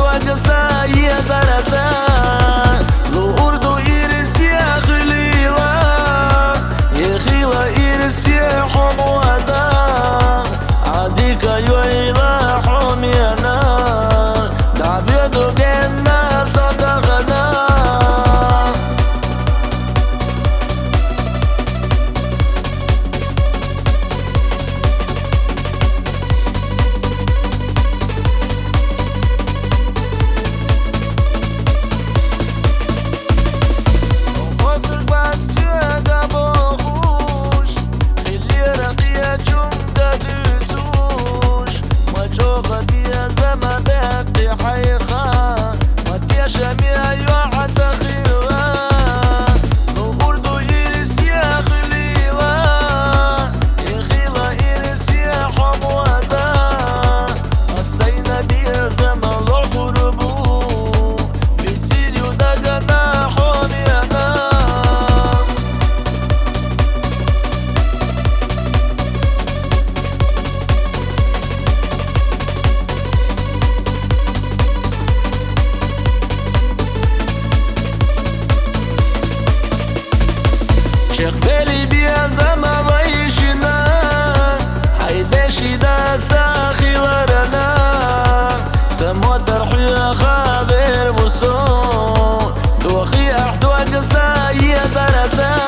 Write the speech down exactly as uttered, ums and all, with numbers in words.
قصا يا زرسا لو أردو إيرس يا خليلا يا خيلا إيرس يا حموازا عديك يويلا حميانا دعبيدو جنة صدقنا شيخ بالي بيا زما ضيشنا حيداشي دا ساخي لرنا سمو ترحيا خابر بوسو دوخي أحدو قصا يا زرسا